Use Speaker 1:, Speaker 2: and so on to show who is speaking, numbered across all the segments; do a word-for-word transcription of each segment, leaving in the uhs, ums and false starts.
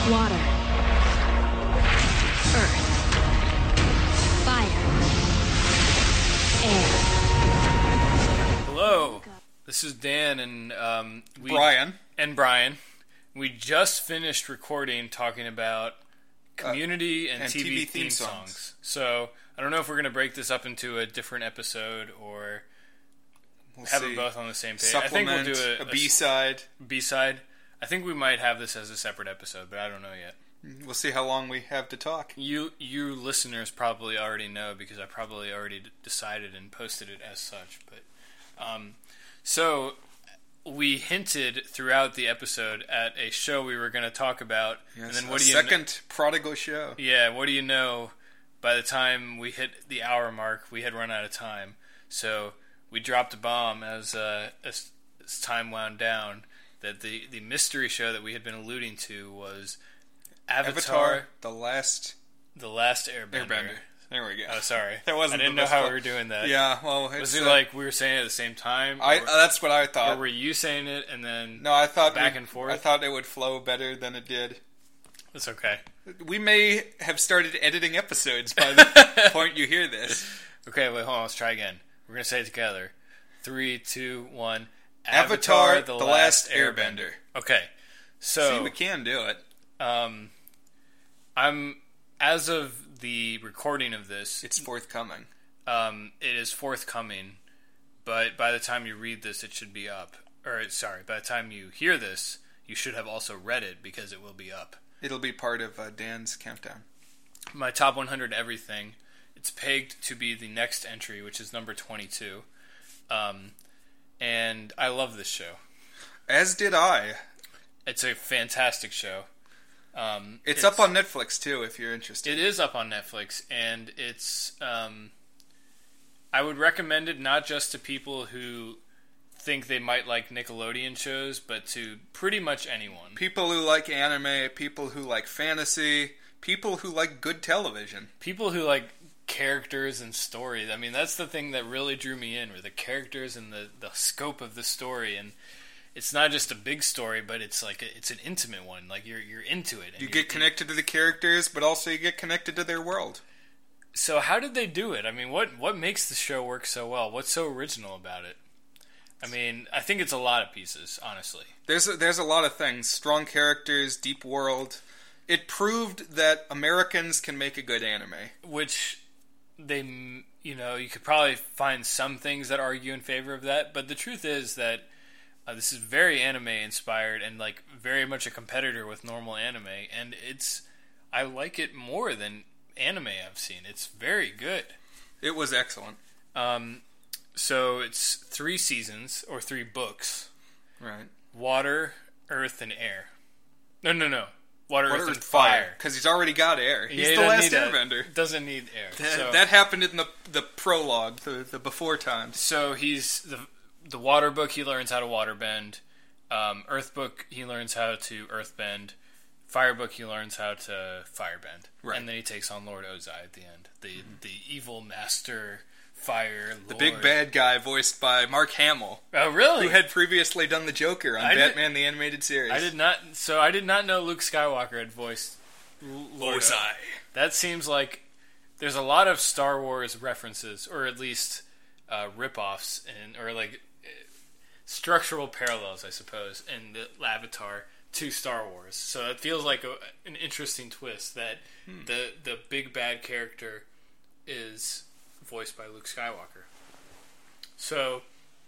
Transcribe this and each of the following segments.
Speaker 1: Water. Earth. Fire. Air.
Speaker 2: Hello, this is Dan and um, we,
Speaker 3: Brian.
Speaker 2: And Brian. We just finished recording talking about Community uh, and,
Speaker 3: and
Speaker 2: T V,
Speaker 3: T V
Speaker 2: theme,
Speaker 3: theme
Speaker 2: songs.
Speaker 3: songs.
Speaker 2: So I don't know if we're going to break this up into a different episode or
Speaker 3: We'll
Speaker 2: have
Speaker 3: see.
Speaker 2: them both on the same page.
Speaker 3: Supplement,
Speaker 2: I think we'll do a,
Speaker 3: a B-side.
Speaker 2: a B-side. I think we might have this as a separate episode, but I don't know yet.
Speaker 3: We'll see how long we have to talk.
Speaker 2: You you listeners probably already know because I probably already d- decided and posted it as such. But um, so we hinted throughout the episode at a show we were going to talk about,
Speaker 3: Yes,
Speaker 2: and then
Speaker 3: a
Speaker 2: what do you
Speaker 3: second
Speaker 2: kn-
Speaker 3: prodigal show.
Speaker 2: Yeah, what do you know? By the time we hit the hour mark, we had run out of time. So we dropped a bomb as uh, as, as time wound down. That the the mystery show that we had been alluding to was Avatar,
Speaker 3: Avatar, the last
Speaker 2: The Last Airbender.
Speaker 3: Airbender. There we go.
Speaker 2: Oh, sorry.
Speaker 3: That wasn't
Speaker 2: I didn't
Speaker 3: the
Speaker 2: know
Speaker 3: best
Speaker 2: how
Speaker 3: one.
Speaker 2: we were doing that.
Speaker 3: Yeah, well,
Speaker 2: Was
Speaker 3: it's,
Speaker 2: it
Speaker 3: uh,
Speaker 2: like we were saying it at the same time?
Speaker 3: I?
Speaker 2: or,
Speaker 3: Uh, that's what I
Speaker 2: or
Speaker 3: thought.
Speaker 2: were you saying it and then
Speaker 3: No, I thought
Speaker 2: back
Speaker 3: we-
Speaker 2: and forth?
Speaker 3: I thought it would flow better than it did.
Speaker 2: It's okay.
Speaker 3: We may have started editing episodes by the point you hear this.
Speaker 2: Okay, wait, hold on. Let's try again. We're going to say it together. Three, two, one.
Speaker 3: Avatar, The Last Airbender.
Speaker 2: Okay. So
Speaker 3: See, we can do it.
Speaker 2: um, I'm, as of the recording of this,
Speaker 3: It's forthcoming.
Speaker 2: um, it is forthcoming, but by the time you read this, it should be up. Or, sorry, by the time you hear this, you should have also read it because it will be up.
Speaker 3: It'll be part of uh, Dan's countdown.
Speaker 2: My top one hundred everything. It's pegged to be the next entry, which is number twenty-two. Um, and I love this show.
Speaker 3: As did I.
Speaker 2: It's a fantastic show. Um,
Speaker 3: It's, up on Netflix, too, if you're interested.
Speaker 2: It is up on Netflix, and it's... Um, I would recommend it not just to people who think they might like Nickelodeon shows, but to pretty much anyone.
Speaker 3: People who like anime, people who like fantasy, people who like good television.
Speaker 2: People who like characters and stories. I mean, that's the thing that really drew me in, were the characters and the, the scope of the story. And it's not just a big story, but it's like a, it's an intimate one. Like you're you're into it. And
Speaker 3: You get connected to the characters, but also you get connected to their world.
Speaker 2: So how did they do it? I mean, what what makes the show work so well? What's so original about it? I mean, I think it's a lot of pieces, honestly.
Speaker 3: There's a, there's a lot of things. Strong characters, deep world. It proved that Americans can make a good anime.
Speaker 2: Which they, you know, you could probably find some things that argue in favor of that, but the truth is that uh, this is very anime inspired and like very much a competitor with normal anime, and it's I like it more than anime I've seen. It's very good.
Speaker 3: It was excellent.
Speaker 2: Um, so it's three seasons or three books.
Speaker 3: Right.
Speaker 2: Water, Earth, and Air. No, no, no. Water,
Speaker 3: Water,
Speaker 2: Earth,
Speaker 3: Earth,
Speaker 2: and
Speaker 3: fire.
Speaker 2: Fire.
Speaker 3: Because he's already got air. He's
Speaker 2: Yeah, he
Speaker 3: the
Speaker 2: doesn't
Speaker 3: last
Speaker 2: need a-
Speaker 3: airbender.
Speaker 2: Doesn't need air.
Speaker 3: That,
Speaker 2: so,
Speaker 3: that happened in the the prologue, the, the before times.
Speaker 2: so he's the the water book. He learns how to waterbend. Um, Earth book. He learns how to earthbend. Fire book. He learns how to firebend.
Speaker 3: Right.
Speaker 2: And then he takes on Lord Ozai at the end. The mm-hmm. the evil master fire lord.
Speaker 3: The big bad guy voiced by Mark Hamill,
Speaker 2: Oh, really?
Speaker 3: who had previously done the Joker on
Speaker 2: I did-
Speaker 3: Batman the Animated Series.
Speaker 2: I did not. So I did not know Luke Skywalker had voiced L- Lord
Speaker 3: Ozai.
Speaker 2: That seems like there's a lot of Star Wars references, or at least uh, rip-offs, and or like uh, structural parallels, I suppose, in the Avatar to Star Wars. So it feels like a, an interesting twist that hmm. the the big bad character is voiced by Luke Skywalker. So,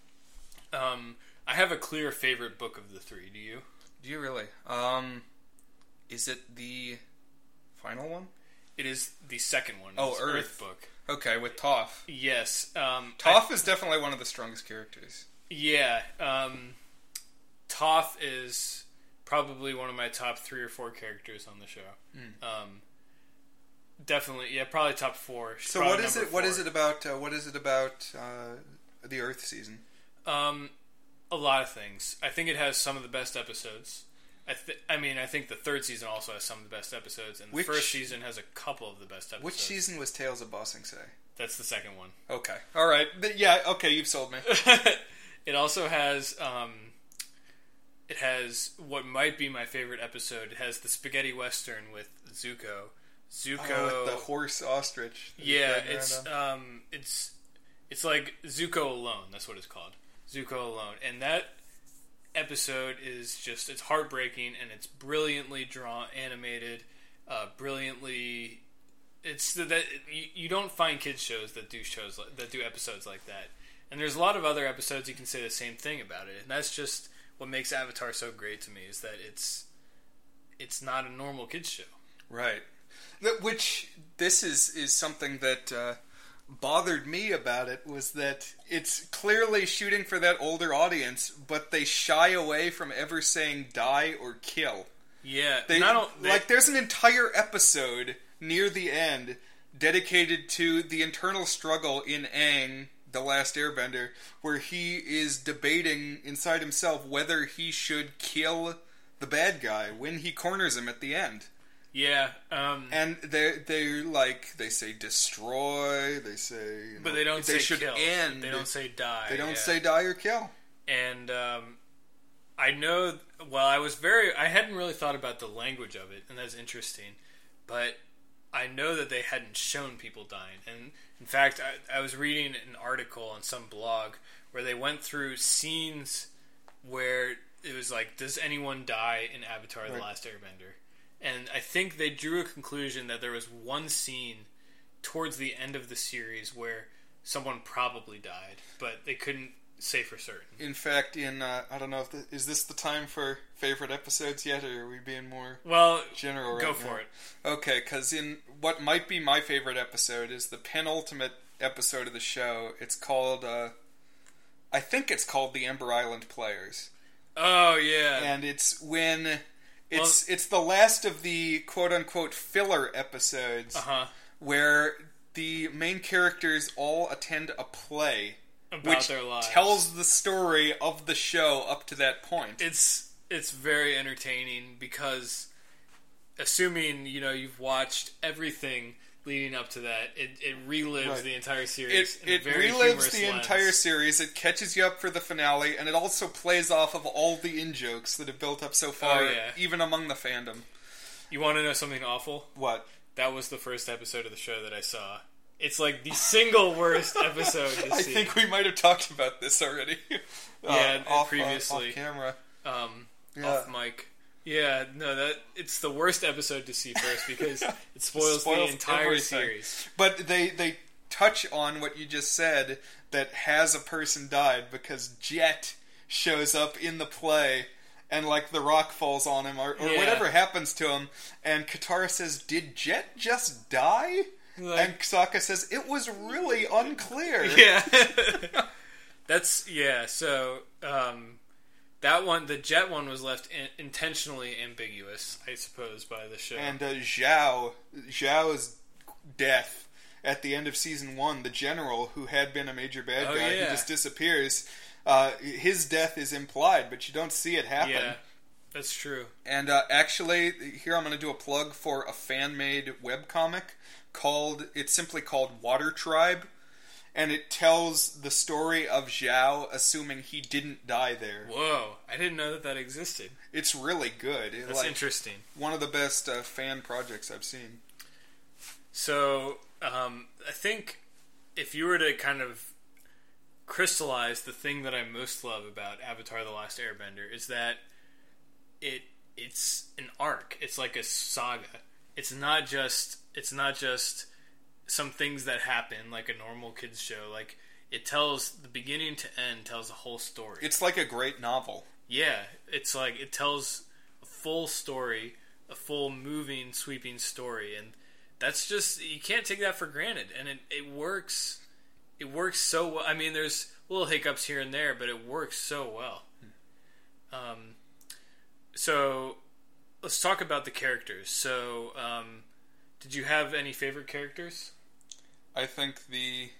Speaker 2: um, I have a clear favorite book of the three. Do you?
Speaker 3: Do you really? Um, is it the final one?
Speaker 2: It is the second one.
Speaker 3: Oh,
Speaker 2: It's
Speaker 3: Earth.
Speaker 2: book.
Speaker 3: Okay, with Toph.
Speaker 2: Yes. Um,
Speaker 3: Toph I, is definitely one of the strongest characters.
Speaker 2: Yeah. Um, Toph is probably one of my top three or four characters on the show. Mm. Um, definitely, yeah, probably top four. She's
Speaker 3: so what is it?
Speaker 2: four.
Speaker 3: What is it about? Uh, what is it about uh, the Earth season?
Speaker 2: Um, a lot of things. I think it has some of the best episodes. I, th- I mean, I think the third season also has some of the best episodes, and the
Speaker 3: which,
Speaker 2: first season has a couple of the best episodes.
Speaker 3: Which season was Tales of Ba Sing Se?
Speaker 2: That's the second one.
Speaker 3: Okay. All right. But yeah, okay, you've sold me.
Speaker 2: It also has um, it has what might be my favorite episode. It has the spaghetti western with Zuko. Zuko,
Speaker 3: oh, with the horse ostrich.
Speaker 2: Yeah, it's um, it's it's like Zuko Alone. That's what it's called, Zuko Alone. And that episode is just it's heartbreaking and it's brilliantly drawn, animated, uh, brilliantly. It's that you, you don't find kids shows that do shows like, that do episodes like that. And there's a lot of other episodes you can say the same thing about it, and that's just what makes Avatar so great to me is that it's it's not a normal kids show.
Speaker 3: Right. Which this is is something that uh, bothered me about it was that it's clearly shooting for that older audience, but they shy away from ever saying die or kill.
Speaker 2: Yeah,
Speaker 3: they,
Speaker 2: not they,
Speaker 3: like there's an entire episode near the end dedicated to the internal struggle in Aang, the Last Airbender, where he is debating inside himself whether he should kill the bad guy when he corners him at the end.
Speaker 2: Yeah, um,
Speaker 3: and they they like they say destroy, they say, you know,
Speaker 2: but they don't
Speaker 3: they
Speaker 2: say
Speaker 3: should
Speaker 2: kill.
Speaker 3: end.
Speaker 2: They don't say die.
Speaker 3: They don't
Speaker 2: yeah.
Speaker 3: say die or kill.
Speaker 2: And um, I know. Well, I was very. I hadn't really thought about the language of it, and that's interesting. But I know that they hadn't shown people dying, and in fact, I, I was reading an article on some blog where they went through scenes where it was like, does anyone die in Avatar: The
Speaker 3: Right.
Speaker 2: Last Airbender? And I think they drew a conclusion that there was one scene towards the end of the series where someone probably died, but they couldn't say for certain.
Speaker 3: In fact, in uh, I don't know if the, is this the time for favorite episodes yet, or are we being more
Speaker 2: well
Speaker 3: general? Right
Speaker 2: go
Speaker 3: now?
Speaker 2: for it.
Speaker 3: Okay, because in what might be my favorite episode is the penultimate episode of the show. It's called, uh, I think it's called the Ember Island Players.
Speaker 2: Oh yeah,
Speaker 3: and it's when. It's
Speaker 2: well,
Speaker 3: it's the last of the quote-unquote filler episodes
Speaker 2: uh-huh.
Speaker 3: where the main characters all attend a play
Speaker 2: about
Speaker 3: which
Speaker 2: their lives.
Speaker 3: Tells the story of the show up to that point.
Speaker 2: It's it's very entertaining because assuming, you know, you've watched everything leading up to that, it, it relives
Speaker 3: Right.
Speaker 2: the entire series.
Speaker 3: It,
Speaker 2: in a
Speaker 3: it
Speaker 2: very
Speaker 3: relives
Speaker 2: humorous
Speaker 3: the
Speaker 2: lens.
Speaker 3: entire series, it catches you up for the finale, and it also plays off of all the in-jokes that have built up so far,
Speaker 2: Oh, yeah.
Speaker 3: even among the fandom.
Speaker 2: You want to know something awful?
Speaker 3: What?
Speaker 2: That was the first episode of the show that I saw. It's like the single worst episode to
Speaker 3: I
Speaker 2: see.
Speaker 3: think we might have talked about this already.
Speaker 2: Yeah,
Speaker 3: uh, off,
Speaker 2: previously.
Speaker 3: Uh, off camera.
Speaker 2: Um,
Speaker 3: Yeah.
Speaker 2: off mic. Yeah, no, that it's the worst episode to see first because it spoils,
Speaker 3: Spoils
Speaker 2: the entire
Speaker 3: everything.
Speaker 2: series.
Speaker 3: But they, they touch on what you just said, that has a person died, because Jet shows up in the play and like the rock falls on him or, or
Speaker 2: Yeah.
Speaker 3: whatever happens to him, and Katara says, "Did Jet just die?"
Speaker 2: Like-
Speaker 3: and Sokka says, "It was really unclear."
Speaker 2: Yeah. That's, yeah, so, um, that one, the Jet one was left in, intentionally ambiguous, I suppose, by the show.
Speaker 3: And uh, Zhao, Zhao's death at the end of season one, the general who had been a major bad
Speaker 2: Oh,
Speaker 3: guy
Speaker 2: yeah.
Speaker 3: who just disappears, uh, his death is implied, but you don't see it happen.
Speaker 2: Yeah, that's true.
Speaker 3: And uh, actually, here I'm going to do a plug for a fan-made webcomic called, it's simply called Water Tribe, and it tells the story of Zhao assuming he didn't die there.
Speaker 2: Whoa, I didn't know that that existed.
Speaker 3: It's really good. It,
Speaker 2: That's
Speaker 3: like,
Speaker 2: interesting.
Speaker 3: one of the best uh, fan projects I've seen.
Speaker 2: So, um, I think if you were to kind of crystallize the thing that I most love about Avatar: The Last Airbender is that it it's an arc. It's like a saga. It's not just it's not just some things that happen like a normal kids show. Like, it tells the beginning to end, tells a whole story.
Speaker 3: It's like a great novel.
Speaker 2: Yeah, it's like it tells a full story, a full moving, sweeping story, and that's just, you can't take that for granted. And it, it works. It works so well. I mean, there's little hiccups here and there, but it works so well. Um, so let's talk about the characters. So, um, did you have any favorite characters?
Speaker 3: I think the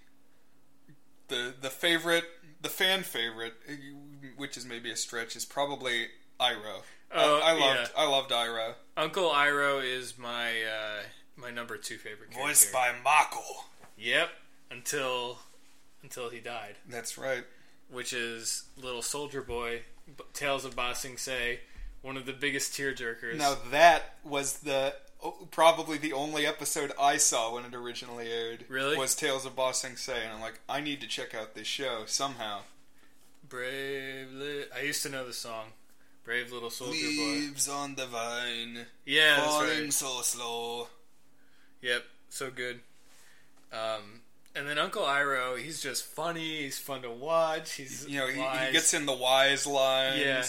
Speaker 3: the the favorite, the fan favorite, which is maybe a stretch, is probably Iroh.
Speaker 2: Oh,
Speaker 3: I, I loved
Speaker 2: yeah.
Speaker 3: I loved Iroh.
Speaker 2: Uncle Iroh is my uh, my number two favorite character.
Speaker 3: Voiced by Mako.
Speaker 2: Yep, until until he died.
Speaker 3: That's right.
Speaker 2: which is Little Soldier Boy, B- Tales of Ba Sing Se, one of the biggest tearjerkers.
Speaker 3: Now that was the oh, probably the only episode I saw when it originally aired.
Speaker 2: Really?
Speaker 3: Was Tales of Ba Sing Se, and I'm like, I need to check out this show somehow.
Speaker 2: Brave li- I used to know the song. Brave Little Soldier
Speaker 3: Leaves on the vine,
Speaker 2: Yeah, that's
Speaker 3: falling
Speaker 2: right.
Speaker 3: so slow.
Speaker 2: Yep, so good. Um, and then Uncle Iroh, he's just funny. He's fun to watch. He's
Speaker 3: You know, he,
Speaker 2: wise.
Speaker 3: he gets in the wise lines.
Speaker 2: Yeah.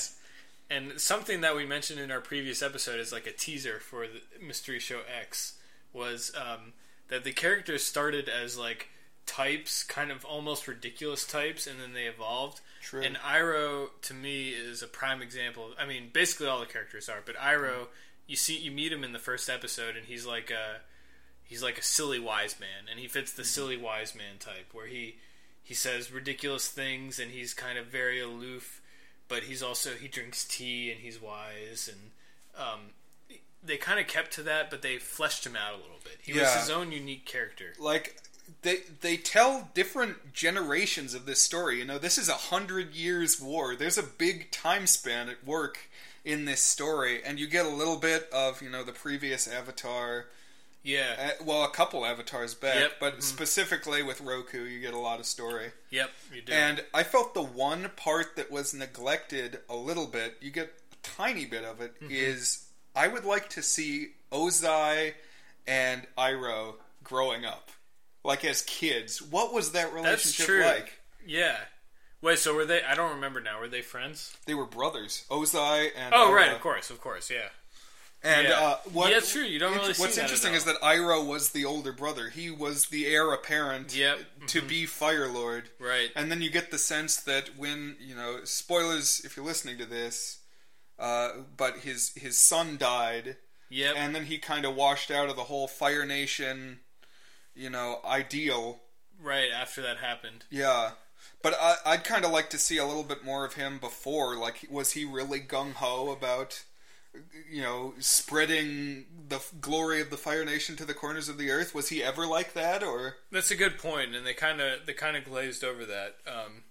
Speaker 2: And something that we mentioned in our previous episode is like a teaser for the Mystery Show X was um, that the characters started as like types, kind of almost ridiculous types, and then they evolved.
Speaker 3: True.
Speaker 2: And Iroh, to me, is a prime example. I mean, basically all the characters are, but Iroh, you see, you meet him in the first episode, and he's like a he's like a silly wise man, and he fits the silly wise man type, where he he says ridiculous things, and he's kind of very aloof. But he's also, he drinks tea and he's wise, and um, they kind of kept to that, but they fleshed him out a little bit. He was
Speaker 3: Yeah.
Speaker 2: his own unique character.
Speaker 3: Like, they they tell different generations of this story. You know, this is a hundred years war. There's a big time span at work in this story, and you get a little bit of, you know, the previous Avatar.
Speaker 2: Yeah.
Speaker 3: Uh, well, a couple Avatars back,
Speaker 2: Yep.
Speaker 3: but
Speaker 2: Mhm.
Speaker 3: specifically with Roku, you get a lot of story.
Speaker 2: Yep, you do.
Speaker 3: And I felt the one part that was neglected a little bit, you get a tiny bit of it,
Speaker 2: Mm-hmm.
Speaker 3: is I would like to see Ozai and Iroh growing up. Like as kids. What was that
Speaker 2: That's
Speaker 3: relationship
Speaker 2: true.
Speaker 3: like?
Speaker 2: Yeah. Wait, so were they, I don't remember now, were they friends?
Speaker 3: They were brothers. Ozai and
Speaker 2: Oh,
Speaker 3: Iroh.
Speaker 2: right, of course, of course, yeah.
Speaker 3: And
Speaker 2: Yeah.
Speaker 3: uh, what,
Speaker 2: Yeah, it's true, you don't really see
Speaker 3: What's
Speaker 2: that at
Speaker 3: interesting
Speaker 2: all.
Speaker 3: is that Iroh was the older brother. He was the heir apparent
Speaker 2: Yep.
Speaker 3: to be Fire Lord.
Speaker 2: Right.
Speaker 3: And then you get the sense that when, you know, spoilers if you're listening to this, uh, but his his son died,
Speaker 2: Yep.
Speaker 3: and then he kind of washed out of the whole Fire Nation, you know, ideal.
Speaker 2: Right, after that happened.
Speaker 3: Yeah. But I, I'd kind of like to see a little bit more of him before. Like, was he really gung-ho about, you know, spreading the f- glory of the Fire Nation to the corners of the earth? Was he ever like that, or...
Speaker 2: That's a good point, and they kind of they kind of glazed over that. Um,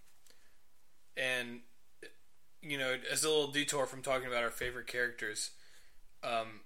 Speaker 2: and you know, as a little detour from talking about our favorite characters, um,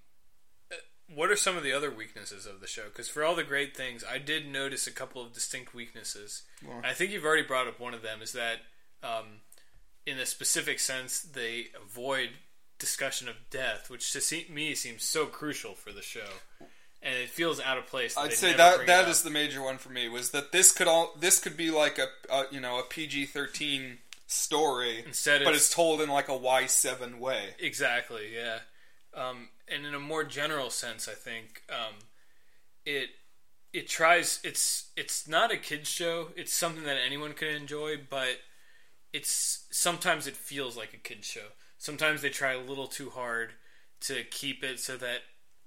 Speaker 2: what are some of the other weaknesses of the show? Because for all the great things, I did notice a couple of distinct weaknesses.
Speaker 3: Well,
Speaker 2: I think you've already brought up one of them. Is that um, in a specific sense, they avoid discussion of death, which to see, me seems so crucial for the show, and it feels out of place. That
Speaker 3: I'd
Speaker 2: they
Speaker 3: say
Speaker 2: never
Speaker 3: that
Speaker 2: bring
Speaker 3: that
Speaker 2: it
Speaker 3: is
Speaker 2: up.
Speaker 3: the major one for me, was that this could all this could be like a, a you know a P G thirteen story,
Speaker 2: Instead
Speaker 3: but
Speaker 2: it's-
Speaker 3: it's told in like a Y seven way.
Speaker 2: Exactly, yeah. Um, and in a more general sense, I think um, it it tries. It's it's not a kids show. It's something that anyone can enjoy, but it's sometimes it feels like a kids show. Sometimes they try a little too hard to keep it so that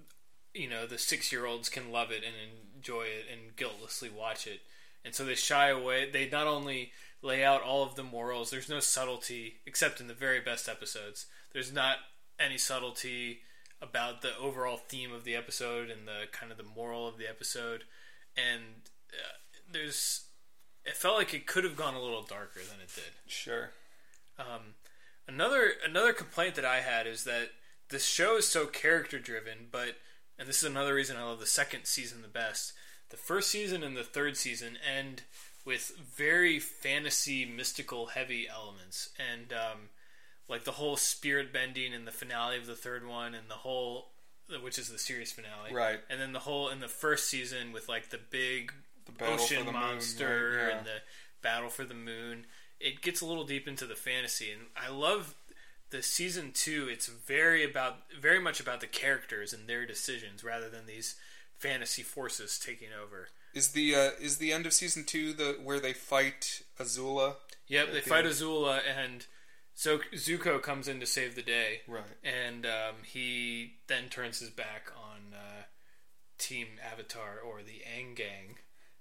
Speaker 2: you know the six year olds can love it and enjoy it and guiltlessly watch it. And so they shy away. They not only lay out all of the morals. There's no subtlety except in the very best episodes. There's not any subtlety about the overall theme of the episode and the kind of the moral of the episode. And uh, there's, it felt like it could have gone a little darker than it did.
Speaker 3: Sure.
Speaker 2: Um, another another complaint that I had is that this show is so character driven, but and this is another reason I love the second season the best. The first season and the third season end with very fantasy, mystical, heavy elements, and um, like the whole spirit bending in the finale of the third one, and the whole, which is the series finale,
Speaker 3: Right.
Speaker 2: And then the whole in the first season with like the big
Speaker 3: The battle for
Speaker 2: ocean
Speaker 3: the moon,
Speaker 2: monster
Speaker 3: right, yeah.
Speaker 2: and the battle for the moon. It gets a little deep into the fantasy, and I love the season two. It's very about very much about the characters and their decisions rather than these fantasy forces taking over.
Speaker 3: Is the uh, is the end of season two the where they fight Azula?
Speaker 2: Yep,
Speaker 3: At
Speaker 2: they
Speaker 3: the
Speaker 2: fight
Speaker 3: end.
Speaker 2: Azula, and so Zuko comes in to save the day,
Speaker 3: Right.
Speaker 2: and um, he then turns his back on uh, Team Avatar, or the Aang Gang,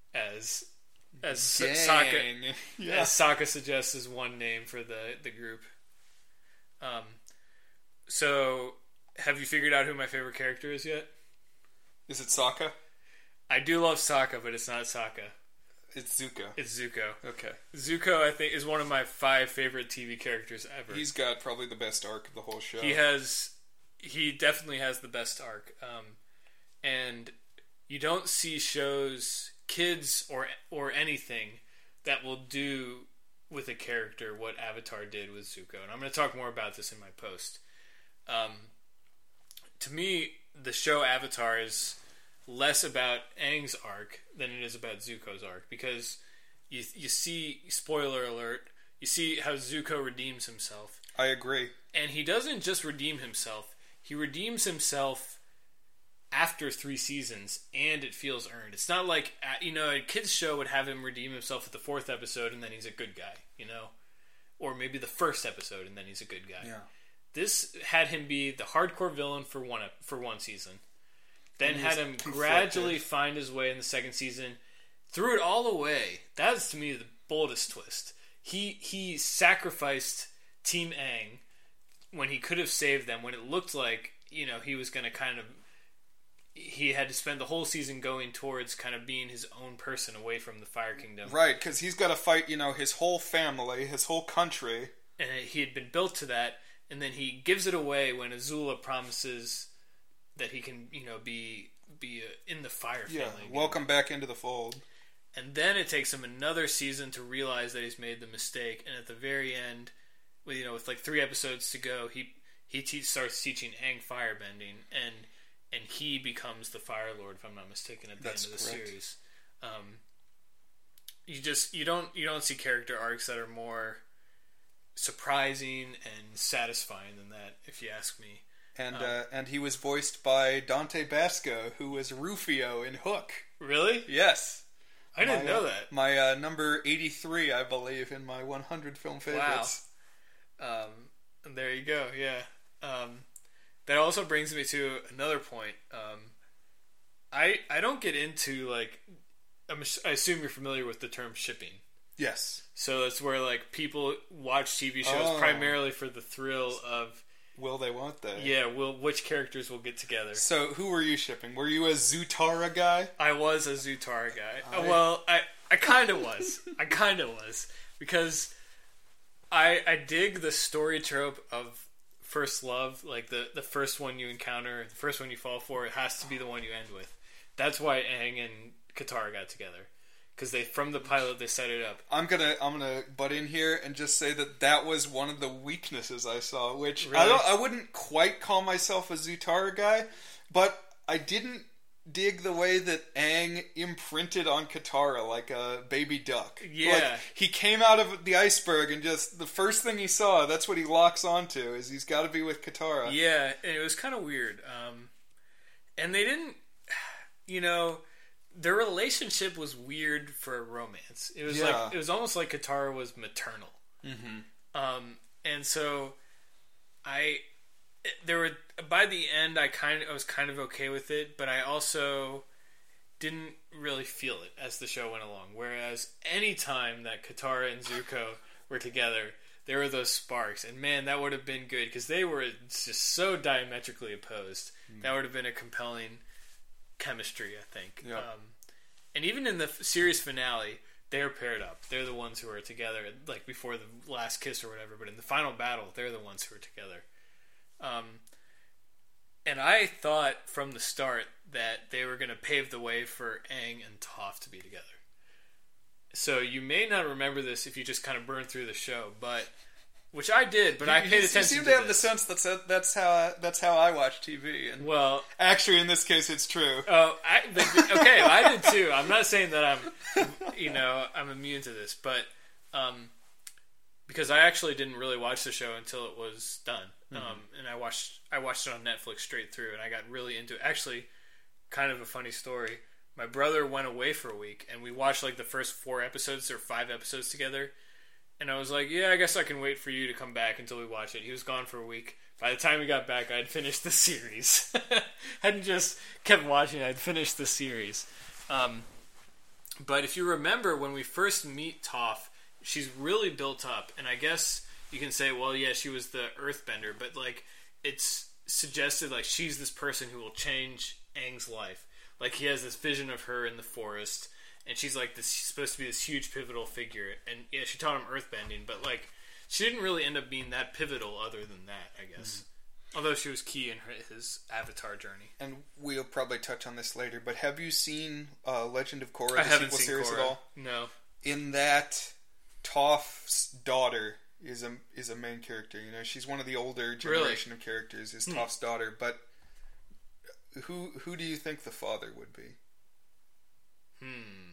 Speaker 2: as as Sokka
Speaker 3: Dang. Yeah.
Speaker 2: as Sokka suggests is one name for the the group. Um, so have you figured out who my favorite character is yet?
Speaker 3: Is it Sokka?
Speaker 2: I do love Sokka, but it's not Sokka.
Speaker 3: It's Zuko.
Speaker 2: It's Zuko.
Speaker 3: Okay.
Speaker 2: Zuko, I think, is one of my five favorite T V characters ever.
Speaker 3: He's got probably the best arc of the whole show.
Speaker 2: He has, he definitely has the best arc. Um, and you don't see shows, kids or or anything, that will do with a character what Avatar did with Zuko. And I'm going to talk more about this in my post. Um, to me, the show Avatar is less about Aang's arc than it is about Zuko's arc, because you you see, spoiler alert, you see how Zuko redeems himself.
Speaker 3: I agree.
Speaker 2: And he doesn't just redeem himself, he redeems himself after three seasons, and it feels earned. It's not like, you know, a kid's show would have him redeem himself at the fourth episode and then he's a good guy, you know? Or maybe the first episode and then he's a good guy.
Speaker 3: Yeah. This
Speaker 2: had him be the hardcore villain for one for one season. Then
Speaker 3: And
Speaker 2: had
Speaker 3: he's
Speaker 2: him
Speaker 3: conflicted.
Speaker 2: gradually find his way in the second season. Threw it all away. That's, to me, the boldest twist. He he sacrificed Team Aang when he could have saved them, when it looked like, you know, he was going to kind of... He had to spend the whole season going towards kind of being his own person away from the Fire Kingdom.
Speaker 3: Right, because he's got to fight, you know, his whole family, his whole country.
Speaker 2: And he had been built to that, and then he gives it away when Azula promises that he can, you know, be be uh, in the Fire
Speaker 3: Yeah,
Speaker 2: family. again.
Speaker 3: welcome back into the fold.
Speaker 2: And then it takes him another season to realize that he's made the mistake. And at the very end, with, you know, with like three episodes to go, he he te- starts teaching Aang firebending, and and he becomes the Fire Lord, if I'm not mistaken, at the
Speaker 3: That's
Speaker 2: end of the
Speaker 3: correct.
Speaker 2: series. Um, you just you don't you don't see character arcs that are more surprising and satisfying than that, if you ask me.
Speaker 3: And
Speaker 2: Um,
Speaker 3: uh, and he was voiced by Dante Basco, who was Rufio in Hook.
Speaker 2: Really?
Speaker 3: Yes.
Speaker 2: I didn't
Speaker 3: My,
Speaker 2: know
Speaker 3: uh,
Speaker 2: that.
Speaker 3: My uh, number eighty-three, I believe, in my one hundred film favorites.
Speaker 2: Um, and there you go. Yeah. Um, that also brings me to another point. Um, I I don't get into like I'm, I assume you're familiar with the term shipping.
Speaker 3: Yes.
Speaker 2: So it's where like people watch T V shows
Speaker 3: Oh.
Speaker 2: primarily for the thrill of
Speaker 3: Will they, won't they?
Speaker 2: yeah, will which characters will get together.
Speaker 3: So, who were you shipping? Were you a Zutara guy?
Speaker 2: I was a Zutara guy.
Speaker 3: I-
Speaker 2: Uh, well, I I kind of was. I kind of was because I I dig the story trope of first love, like the the first one you encounter, the first one you fall for, it has to be the one you end with. That's why Aang and Katara got together, because they from the pilot they set it up.
Speaker 3: I'm gonna I'm gonna butt in here and just say that that was one of the weaknesses I saw. Which I
Speaker 2: Really?
Speaker 3: don't I wouldn't quite call myself a Zutara guy, but I didn't dig the way that Aang imprinted on Katara like a baby duck.
Speaker 2: Yeah.
Speaker 3: Like, he came out of the iceberg and just the first thing he saw, that's what he locks onto, is he's got to be with Katara.
Speaker 2: Yeah, and it was kind of weird. Um, and they didn't, you know, their relationship was weird for a romance. It was
Speaker 3: Yeah.
Speaker 2: like it was almost like Katara was maternal.
Speaker 3: Mm-hmm.
Speaker 2: Um, and so I there were by the end I kind of I was kind of okay with it, but I also didn't really feel it as the show went along. Whereas any time that Katara and Zuko were together, there were those sparks, and man, that would have been good because they were just so diametrically opposed. Mm. That would have been a compelling chemistry, I think.
Speaker 3: Yeah.
Speaker 2: Um, and even in the f- series finale, they're paired up. They're the ones who are together, like before the last kiss or whatever. But in the final battle, they're the ones who are together. Um, and I thought from the start that they were going to pave the way for Aang and Toph to be together. So you may not remember this if you just kind of burned through the show, but which I did. But
Speaker 3: You-
Speaker 2: I paid
Speaker 3: you,
Speaker 2: attention.
Speaker 3: You seem
Speaker 2: to
Speaker 3: to have
Speaker 2: this.
Speaker 3: the sense that that's how I, that's how I watch T V. And
Speaker 2: Well,
Speaker 3: actually, in this case, it's true.
Speaker 2: Oh, I, but, okay, I did too. I'm not saying that I'm, you know, I'm immune to this, but um, because I actually didn't really watch the show until it was done, mm-hmm. um, and I watched I watched it on Netflix straight through, and I got really into it. Actually, kind of a funny story. My brother went away for a week, and we watched like the first four episodes or five episodes together. And I was like, yeah, I guess I can wait for you to come back until we watch it. He was gone for a week. By the time we got back, I had finished the series. Hadn't just kept watching, I'd finished the series. Um, but if you remember, when we first meet Toph, she's really built up. And I guess you can say, well, yeah, she was the earthbender. But, like, it's suggested, like, she's this person who will change Aang's life. Like, he has this vision of her in the forest. and she's like this. She's supposed to be this huge pivotal figure, and yeah, she taught him earthbending, but like she didn't really end up being that pivotal. Other than that, I guess. Mm-hmm. Although she was key in her, his Avatar journey. And
Speaker 3: we'll probably touch on this later, but have you seen uh, Legend of Korra,
Speaker 2: I
Speaker 3: the
Speaker 2: haven't
Speaker 3: sequel
Speaker 2: seen
Speaker 3: series
Speaker 2: Korra.
Speaker 3: at all?
Speaker 2: No.
Speaker 3: In that, Toph's daughter is a is a main character. You know, she's one of the older generation
Speaker 2: really?
Speaker 3: of characters. Is
Speaker 2: Hmm.
Speaker 3: Toph's daughter, but who who do you think the father would be?
Speaker 2: Hmm.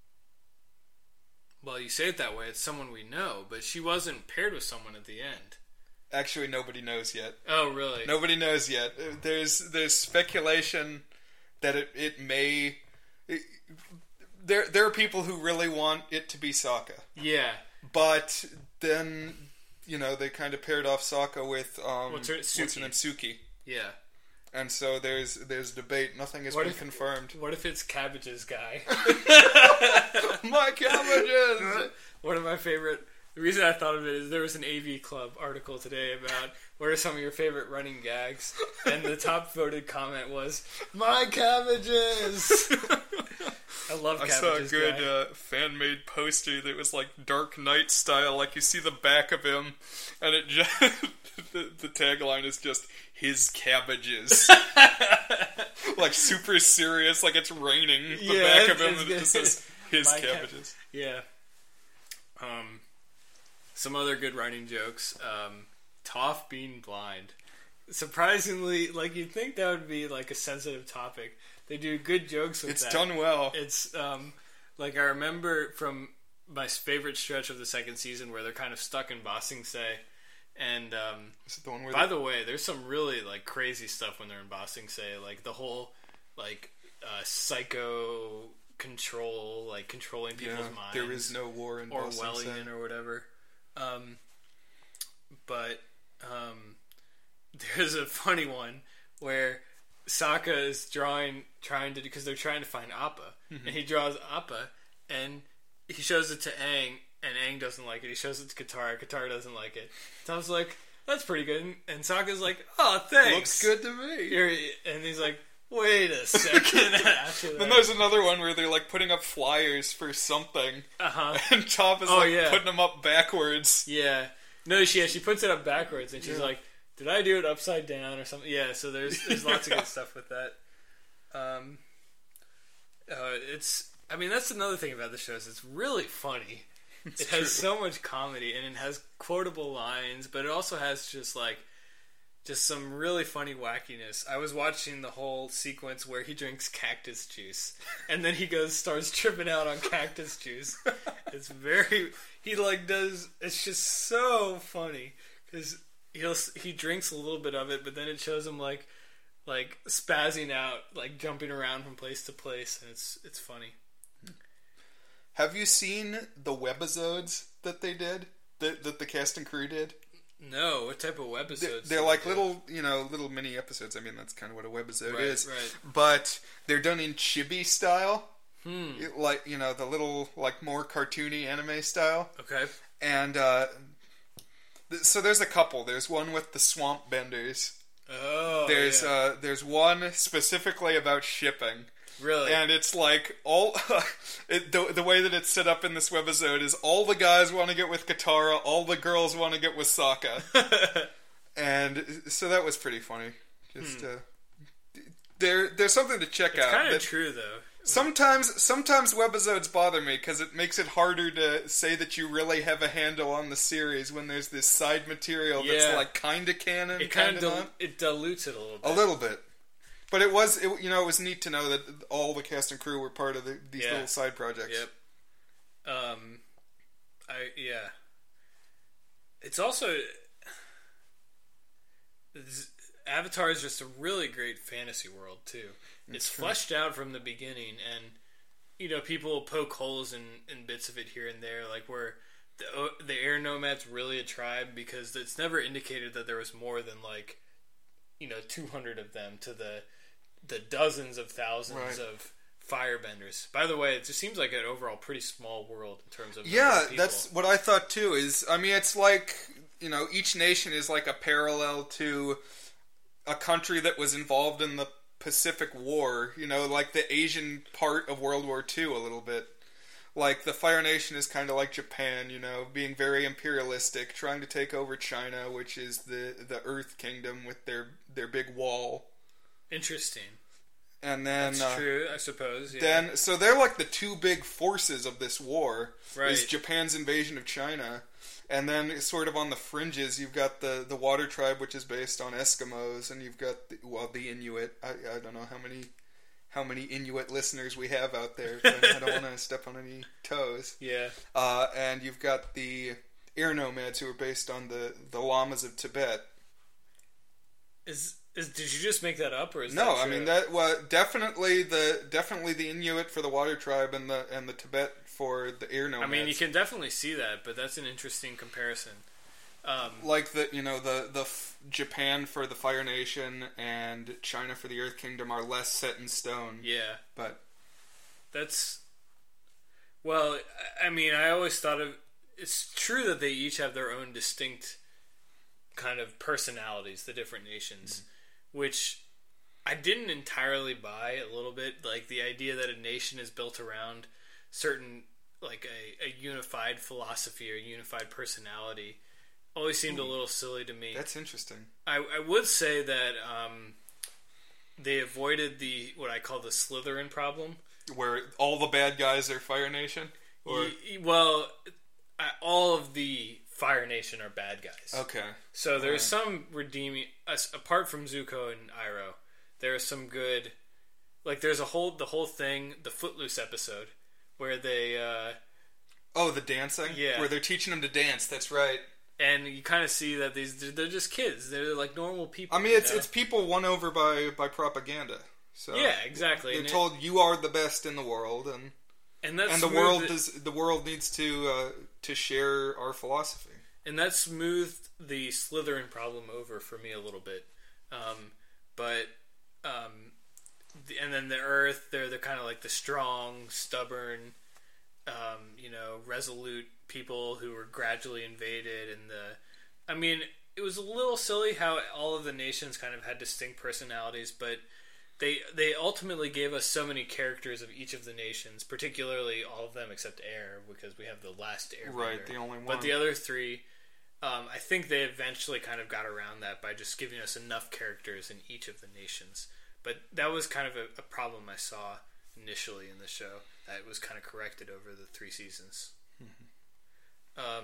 Speaker 2: Well, you say it that way. It's someone we know, but she wasn't paired with someone at the end.
Speaker 3: Actually, nobody knows yet.
Speaker 2: Oh, really?
Speaker 3: Nobody knows yet. There's there's speculation that it it may. It, there there are people who really want it to be Sokka.
Speaker 2: Yeah.
Speaker 3: But then, you know, they kind of paired off Sokka with um,
Speaker 2: What's her- Suki.
Speaker 3: what's her name, Suki.
Speaker 2: Yeah.
Speaker 3: And so there's there's debate. Nothing has
Speaker 2: What
Speaker 3: been
Speaker 2: if-
Speaker 3: confirmed.
Speaker 2: What if it's Cabbage's guy?
Speaker 3: My cabbages!
Speaker 2: One of my favorite... The reason I thought of it is there was an A V Club article today about what are some of your favorite running gags, and the top voted comment was, "My cabbages!" I love
Speaker 3: I
Speaker 2: Cabbage's
Speaker 3: saw a good
Speaker 2: guy.
Speaker 3: uh, fan-made poster that was like Dark Knight style. Like you see the back of him, and it just the, the tagline is just his cabbages. Like super serious, like it's raining. The
Speaker 2: Yeah,
Speaker 3: back of him
Speaker 2: it's
Speaker 3: and it
Speaker 2: good.
Speaker 3: just says his
Speaker 2: My cab-
Speaker 3: cabbages.
Speaker 2: Yeah. Um, some other good running jokes. Um, Toph being blind. Surprisingly, like you'd think that would be like a sensitive topic. They do good jokes with
Speaker 3: It's
Speaker 2: that.
Speaker 3: done well.
Speaker 2: It's um, like I remember from my favorite stretch of the second season where they're kind of stuck in Ba Sing Se. And um,
Speaker 3: Is it the one where
Speaker 2: by
Speaker 3: they-
Speaker 2: the way, there's some really like crazy stuff when they're in Ba Sing Se. Like the whole like uh, psycho control, like controlling people's
Speaker 3: yeah,
Speaker 2: minds.
Speaker 3: there is no war in Ba Sing Se.
Speaker 2: Orwellian or whatever. Um, but um, there's a funny one where Sokka is drawing, trying to, because they're trying to find Appa,
Speaker 3: Mm-hmm.
Speaker 2: and he draws Appa, and he shows it to Aang, and Aang doesn't like it. He shows it to Katara, Katara doesn't like it. So I was like, that's pretty good. And Sokka's like, oh, thanks.
Speaker 3: Looks good to me.
Speaker 2: You're- and he's like, wait a second. After that.
Speaker 3: Then there's another one where they're like putting up flyers for something,
Speaker 2: Uh-huh.
Speaker 3: and Toph is
Speaker 2: Oh,
Speaker 3: like
Speaker 2: yeah.
Speaker 3: putting them up backwards.
Speaker 2: Yeah. No, she yeah, she puts it up backwards, and she's
Speaker 3: Yeah.
Speaker 2: like, "Did I do it upside down or something?" Yeah. So there's there's lots of good stuff with that. Um. Uh, it's. I mean, that's another thing about the show is it's really funny.
Speaker 3: It's
Speaker 2: it has
Speaker 3: true.
Speaker 2: so much comedy, and it has quotable lines, but it also has just like. Just some really funny wackiness. I was watching the whole sequence where he drinks cactus juice, and then he goes starts tripping out on cactus juice. It's very he like does. It's just so funny because he'll he drinks a little bit of it, but then it shows him like like spazzing out, like jumping around from place to place, and it's it's funny.
Speaker 3: Have you seen the webisodes that they did? That, that the cast and crew did?
Speaker 2: No, what type of
Speaker 3: They're,
Speaker 2: webisodes?
Speaker 3: they're
Speaker 2: do
Speaker 3: like
Speaker 2: they do?
Speaker 3: little, you know, little mini episodes. I mean, that's kind of what a webisode
Speaker 2: Right,
Speaker 3: is.
Speaker 2: right.
Speaker 3: But they're done in chibi style.
Speaker 2: Hmm.
Speaker 3: It- like, you know, the little, like, more cartoony anime style.
Speaker 2: Okay.
Speaker 3: And, uh... th- so there's a couple. There's one with the swamp benders.
Speaker 2: Oh,
Speaker 3: There's,
Speaker 2: yeah.
Speaker 3: uh... There's one specifically about shipping.
Speaker 2: really.
Speaker 3: And it's like all it, the the way that it's set up in this webisode is all the guys want to get with Katara, all the girls want to get with Sokka, and so that was pretty funny. Just uh, there, there's something to check
Speaker 2: it's
Speaker 3: out.
Speaker 2: kind of
Speaker 3: that
Speaker 2: true though.
Speaker 3: Sometimes, sometimes webisodes bother me because it makes it harder to say that you really have a handle on the series when there's this side material that's
Speaker 2: Yeah.
Speaker 3: like kind of canon,
Speaker 2: It kind
Speaker 3: kind
Speaker 2: of
Speaker 3: of
Speaker 2: dil-
Speaker 3: not.
Speaker 2: it dilutes it a little bit.
Speaker 3: A little bit. But it was, it, you know, it was neat to know that all the cast and crew were part of the, these
Speaker 2: Yeah.
Speaker 3: little side projects.
Speaker 2: Yep. Um, I yeah. It's also this- Avatar is just a really great fantasy world too. It's
Speaker 3: true.
Speaker 2: fleshed out from the beginning, and you know people poke holes in, in bits of it here and there, like where the the air nomads really a tribe because it's never indicated that there was more than like you know two hundred of them to the the dozens of thousands
Speaker 3: Right.
Speaker 2: of firebenders. By the way, it just seems like an overall pretty small world in terms of number
Speaker 3: Yeah,
Speaker 2: of people.
Speaker 3: that's what I thought too. Is I mean, it's like, you know, each nation is like a parallel to a country that was involved in the Pacific War. You know, like the Asian part of World War Two, a little bit. like the Fire Nation is kind of like Japan, you know, being very imperialistic, trying to take over China, which is the the Earth Kingdom with their their big wall.
Speaker 2: Interesting.
Speaker 3: And then
Speaker 2: That's
Speaker 3: uh,
Speaker 2: true, I suppose. Yeah.
Speaker 3: Then so they're like the two big forces of this war.
Speaker 2: Right.
Speaker 3: Is Japan's invasion of China, and then sort of on the fringes you've got the, the Water Tribe, which is based on Eskimos, and you've got the, well the Inuit. I, I don't know how many how many Inuit listeners we have out there. But I don't want to step on any toes.
Speaker 2: Yeah.
Speaker 3: Uh, and you've got the air nomads who are based on the, the llamas of Tibet.
Speaker 2: Is is did you just make that up, or is
Speaker 3: No,
Speaker 2: that
Speaker 3: I mean that. Well, definitely the definitely the Inuit for the Water Tribe and the and the Tibet for the air nomads.
Speaker 2: I mean, you can definitely see that, but that's an interesting comparison. Um,
Speaker 3: like the you know the the f- Japan for the Fire Nation and China for the Earth Kingdom are less set in stone.
Speaker 2: yeah,
Speaker 3: But
Speaker 2: that's well. I I mean, I always thought of. It's true that they each have their own distinct kind of personalities, the different nations, mm-hmm. which I didn't entirely buy a little bit. Like the idea that a nation is built around certain, like a, a unified philosophy or unified personality, always seemed Ooh, a little silly to me.
Speaker 3: That's interesting.
Speaker 2: I, I would say that um, they avoided the what I call the Slytherin problem,
Speaker 3: where all the bad guys are Fire Nation. Or
Speaker 2: y- y- well, I, all of the Fire Nation are bad guys.
Speaker 3: Okay.
Speaker 2: So there's right. some redeeming, apart from Zuko and Iroh, there is some good, like there's a whole, the whole thing, the Footloose episode, where they, uh...
Speaker 3: Oh, the dancing?
Speaker 2: Yeah.
Speaker 3: Where they're teaching them to dance, that's right.
Speaker 2: And you kind of see that these, they're just kids, they're like normal people.
Speaker 3: I mean, it's
Speaker 2: you know?
Speaker 3: it's people won over by, by propaganda. So
Speaker 2: yeah, exactly.
Speaker 3: They're
Speaker 2: and
Speaker 3: told
Speaker 2: it,
Speaker 3: you are the best in the world, and...
Speaker 2: And, that's
Speaker 3: and the world
Speaker 2: that,
Speaker 3: does. The world needs to uh, to share our philosophy.
Speaker 2: And that smoothed the Slytherin problem over for me a little bit. Um, but um, the, and then the Earth, they're they're kind of like the strong, stubborn, um, you know, resolute people who were gradually invaded. And the, I mean, it was a little silly how all of the nations kind of had distinct personalities, but. They they ultimately gave us so many characters of each of the nations, particularly all of them except Air, because we have the last Airbender.
Speaker 3: Right, the only one.
Speaker 2: But the other three, um, I think they eventually kind of got around that by just giving us enough characters in each of the nations. But that was kind of a, a problem I saw initially in the show. That was kind of corrected over the three seasons. Mm-hmm. Um,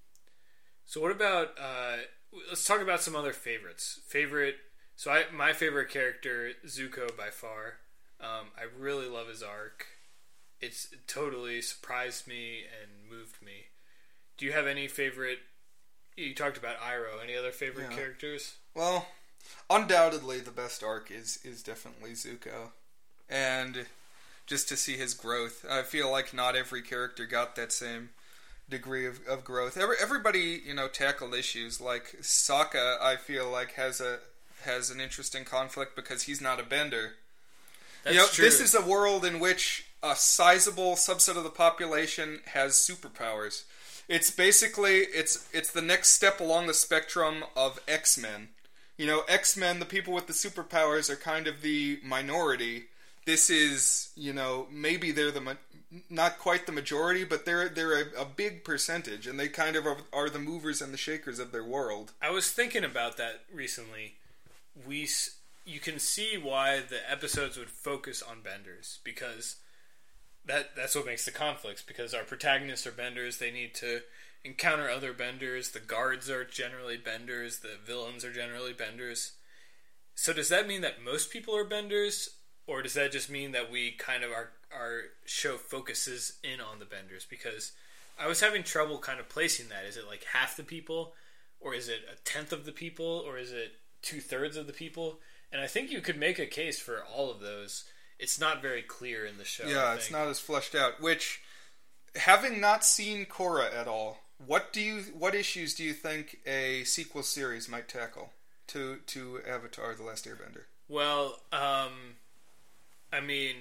Speaker 2: so what about... Uh, let's talk about some other favorites. Favorite... So I, my favorite character, Zuko, by far. Um, I really love his arc. It's it totally surprised me and moved me. Do you have any favorite? You talked about Iroh. Any other favorite yeah. characters?
Speaker 3: Well, undoubtedly the best arc is is definitely Zuko, and just to see his growth, I feel like not every character got that same degree of, of growth. Every, everybody, you know, tackled issues. Like Sokka, I feel like has a has an interesting conflict because he's not a bender.
Speaker 2: That's
Speaker 3: you know,
Speaker 2: true.
Speaker 3: This is a world in which a sizable subset of the population has superpowers. It's basically it's it's the next step along the spectrum of X-Men. You know, X-Men, the people with the superpowers, are kind of the minority. This is, you know, maybe they're the ma- not quite the majority, but they're they're a, a big percentage, and they kind of are, are the movers and the shakers of their world.
Speaker 2: I was thinking about that recently. We, you can see why the episodes would focus on benders, because that that's what makes the conflicts, because our protagonists are benders, they need to encounter other benders, the guards are generally benders, the villains are generally benders. So does that mean that most people are benders, or does that just mean that we kind of, our, our show focuses in on the benders? Because I was having trouble kind of placing that. Is it like half the people, or is it a tenth of the people, or is it two-thirds of the people? And I think you could make a case for all of those. It's not very clear in the show.
Speaker 3: Yeah, it's not as fleshed out. Which, having not seen Korra at all, what do you what issues do you think a sequel series might tackle to to Avatar: The Last Airbender?
Speaker 2: Well, um, I mean,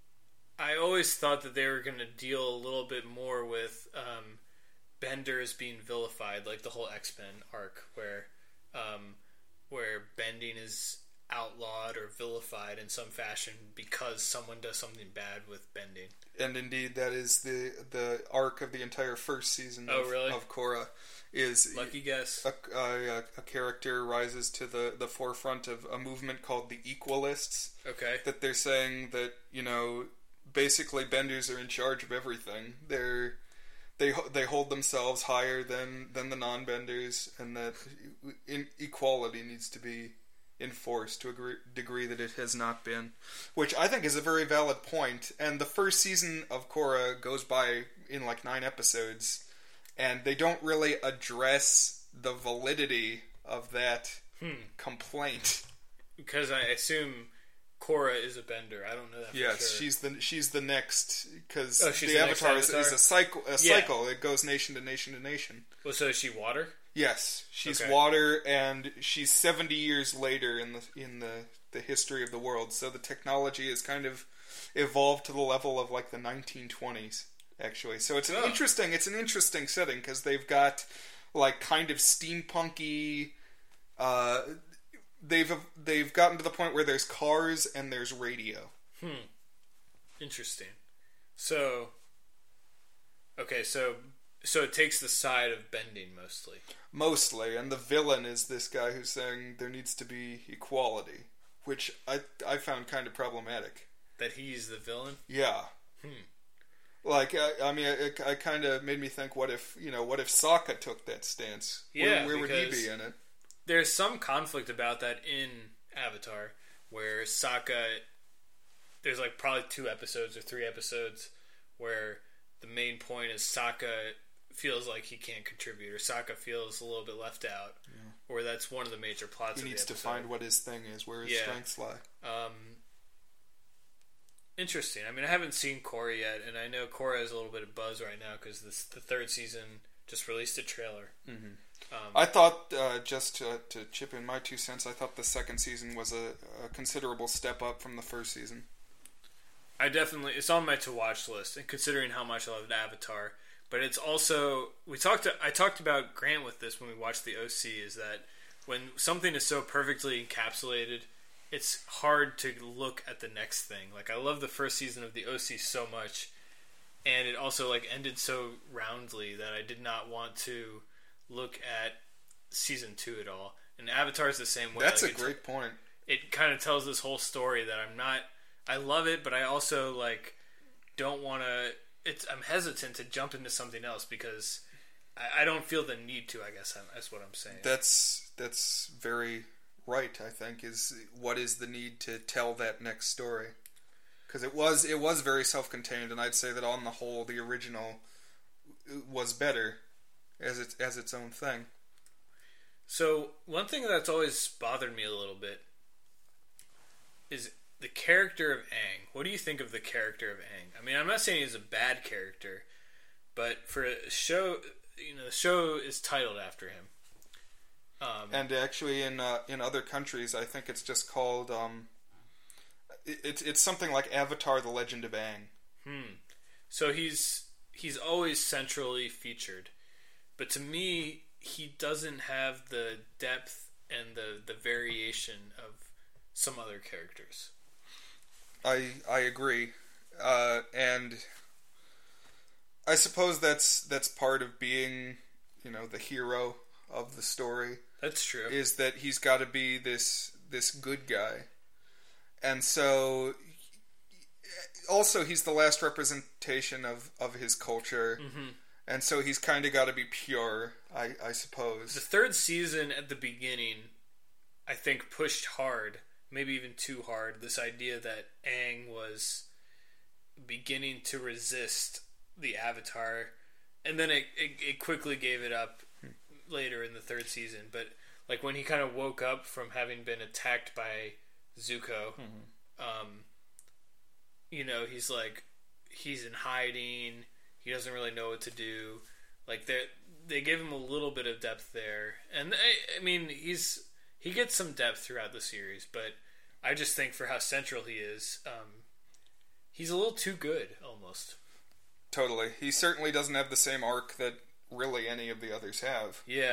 Speaker 2: I always thought that they were going to deal a little bit more with um, benders being vilified, like the whole X-Men arc, where um, where bending is outlawed or vilified in some fashion because someone does something bad with bending.
Speaker 3: And indeed, that is the the arc of the entire first season
Speaker 2: Oh,
Speaker 3: of,
Speaker 2: really?
Speaker 3: of Korra. Is
Speaker 2: Lucky guess.
Speaker 3: a, a, a character rises to the, the forefront of a movement called the Equalists.
Speaker 2: Okay.
Speaker 3: That they're saying that, you know, basically benders are in charge of everything. They're they they hold themselves higher than, than the non-benders, and that in, equality needs to be enforced to a gr- degree that it has not been, which I think is a very valid point. And the first season of Korra goes by in like nine episodes, and they don't really address the validity of that
Speaker 2: Hmm.
Speaker 3: complaint.
Speaker 2: Because I assume Korra is a bender. I don't know that for
Speaker 3: Yes,
Speaker 2: sure.
Speaker 3: she's the she's the next, because
Speaker 2: Oh, she's
Speaker 3: the,
Speaker 2: the next
Speaker 3: Avatar, is,
Speaker 2: Avatar?
Speaker 3: is a cycle. A
Speaker 2: Yeah.
Speaker 3: cycle. It goes nation to nation to nation.
Speaker 2: Well, so is she water?
Speaker 3: Yes, she's
Speaker 2: Okay.
Speaker 3: water, and she's seventy years later in the in the, the history of the world. So the technology has kind of evolved to the level of like the nineteen twenties, actually. So it's an
Speaker 2: Oh.
Speaker 3: interesting it's an interesting setting, because they've got like kind of steampunky. Uh, they've they've gotten to the point where there's cars and there's radio.
Speaker 2: Hmm. Interesting. So, okay, so so it takes the side of bending mostly.
Speaker 3: Mostly, and the villain is this guy who's saying there needs to be equality, which I I found kind of problematic.
Speaker 2: That he's the villain?
Speaker 3: Yeah.
Speaker 2: Hmm.
Speaker 3: Like, I, I mean, it, it kind of made me think, what if, you know, what if Sokka took that stance?
Speaker 2: Yeah,
Speaker 3: Where, where would he
Speaker 2: because-
Speaker 3: be in it?
Speaker 2: There's some conflict about that in Avatar, where Sokka, there's like probably two episodes or three episodes where the main point is Sokka feels like he can't contribute, or Sokka feels a little bit left out, or that's one of the major plots
Speaker 3: He
Speaker 2: of the
Speaker 3: needs to
Speaker 2: episode.
Speaker 3: find what his thing is, where his
Speaker 2: Yeah.
Speaker 3: strengths lie.
Speaker 2: Um, interesting. I mean, I haven't seen Korra yet, and I know Korra has a little bit of buzz right now because the third season just released a trailer.
Speaker 3: Mm-hmm.
Speaker 2: Um,
Speaker 3: I thought, uh, just to, to chip in my two cents, I thought the second season was a, a considerable step up from the first season.
Speaker 2: I definitely, it's on my to watch list, and considering how much I loved Avatar, but it's also, we talked, I talked about Grant with this when we watched the O C, is that when something is so perfectly encapsulated, it's hard to look at the next thing. Like, I love the first season of the O C so much, and it also like ended so roundly that I did not want to look at season two at all. And Avatar is the same way.
Speaker 3: That's
Speaker 2: like,
Speaker 3: a
Speaker 2: it,
Speaker 3: great point.
Speaker 2: It kind of tells this whole story that I'm not. I love it, but I also like don't want to. It's I'm hesitant to jump into something else because I, I don't feel the need to. I guess I'm, that's what I'm saying.
Speaker 3: That's that's very right. I think is what is the need to tell that next story, because it was it was very self-contained, and I'd say that on the whole, the original was better as its as its own thing.
Speaker 2: So one thing that's always bothered me a little bit is the character of Aang. What do you think of the character of Aang? I mean, I'm not saying he's a bad character, but for a show, you know, the show is titled after him. Um,
Speaker 3: And actually, in uh, in other countries, I think it's just called um, it, it's it's something like Avatar: The Legend of Aang.
Speaker 2: Hmm. So he's he's always centrally featured, but to me, he doesn't have the depth and the, the variation of some other characters.
Speaker 3: I I agree, uh, and I suppose that's that's part of being, you know, the hero of the story.
Speaker 2: That's true.
Speaker 3: Is that he's got to be this this good guy, and so also he's the last representation of, of his culture,
Speaker 2: mm-hmm.
Speaker 3: and so he's kind of got to be pure, I I suppose.
Speaker 2: The third season at the beginning, I think, pushed hard, maybe even too hard, this idea that Aang was beginning to resist the Avatar, and then it, it, it quickly gave it up later in the third season. But like when he kind of woke up from having been attacked by Zuko,
Speaker 3: Mm-hmm.
Speaker 2: um, you know, he's like, he's in hiding, he doesn't really know what to do. Like they they give him a little bit of depth there, and I, I mean he's he gets some depth throughout the series, but I just think for how central he is, um, he's a little too good almost.
Speaker 3: Totally. He certainly doesn't have the same arc that really any of the others have.
Speaker 2: Yeah,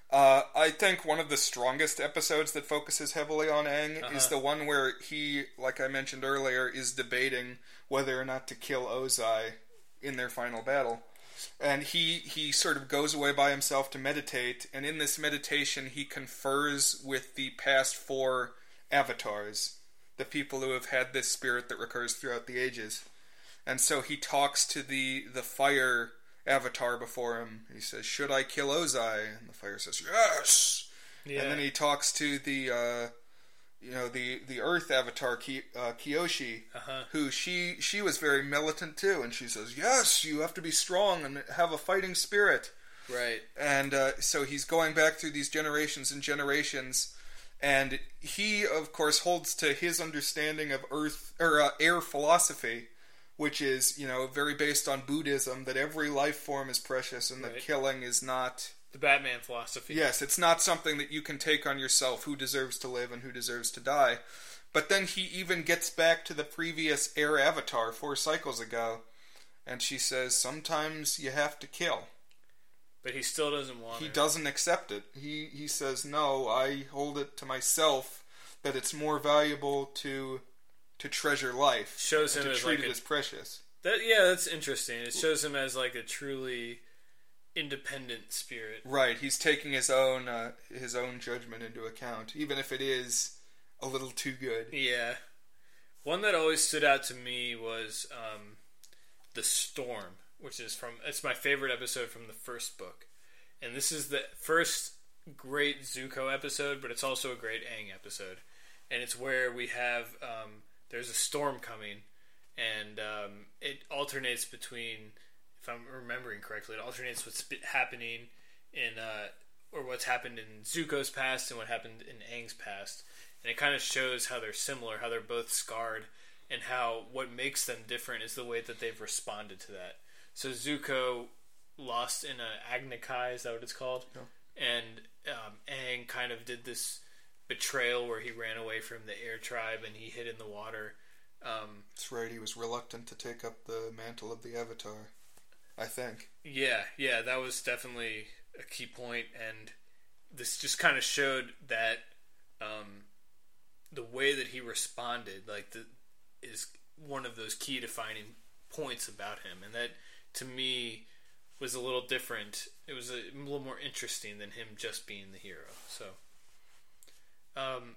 Speaker 3: Uh, I think one of the strongest episodes that focuses heavily on Aang
Speaker 2: Uh-huh.
Speaker 3: is the one where he, like I mentioned earlier, is debating whether or not to kill Ozai in their final battle. And he, he sort of goes away by himself to meditate, and in this meditation he confers with the past four avatars, the people who have had this spirit that recurs throughout the ages. And so he talks to the, the fire avatar before him. He says, "Should I kill Ozai?" And the fire says, "Yes!"
Speaker 2: Yeah.
Speaker 3: And then he talks to the, uh, you know, the, the earth avatar, Ki, uh, Kyoshi,
Speaker 2: Uh-huh.
Speaker 3: who she, she was very militant too, and she says, "Yes, you have to be strong and have a fighting spirit."
Speaker 2: Right.
Speaker 3: And uh, so he's going back through these generations and generations, and he, of course, holds to his understanding of earth, or uh, air philosophy, which is, you know, very based on Buddhism, that every life form is precious and that
Speaker 2: Right.
Speaker 3: killing is not...
Speaker 2: The Batman philosophy.
Speaker 3: Yes, it's not something that you can take on yourself, who deserves to live and who deserves to die. But then he even gets back to the previous air avatar four cycles ago, and she says, "Sometimes you have to kill."
Speaker 2: But he still doesn't want
Speaker 3: He
Speaker 2: it.
Speaker 3: doesn't accept it. He, he says, "No, I hold it to myself that it's more valuable to... to treasure life,
Speaker 2: Shows
Speaker 3: and
Speaker 2: him
Speaker 3: to
Speaker 2: as
Speaker 3: treat
Speaker 2: like
Speaker 3: it
Speaker 2: a-
Speaker 3: as precious."
Speaker 2: That yeah, that's interesting. It shows him as like a truly independent spirit.
Speaker 3: Right, he's taking his own uh, his own judgment into account, even if it is a little too good.
Speaker 2: Yeah. One that always stood out to me was um, The Storm, which is from, it's my favorite episode from the first book. And this is the first great Zuko episode, but it's also a great Aang episode. And it's where we have, um, there's a storm coming, and um, it alternates between, if I'm remembering correctly, it alternates what's been happening in, uh, or what's happened in Zuko's past and what happened in Aang's past. And it kind of shows how they're similar, how they're both scarred, and how what makes them different is the way that they've responded to that. So Zuko lost in a Agni Kai, is that what it's called?
Speaker 3: No.
Speaker 2: And um, Aang kind of did this betrayal where he ran away from the air tribe and he hid in the water. Um,
Speaker 3: That's right, he was reluctant to take up the mantle of the Avatar, I think.
Speaker 2: yeah, yeah, that was definitely a key point, and this just kind of showed that um, the way that he responded, like, the, is one of those key defining points about him, and that, to me, was a little different. It was a, a little more interesting than him just being the hero. So, um,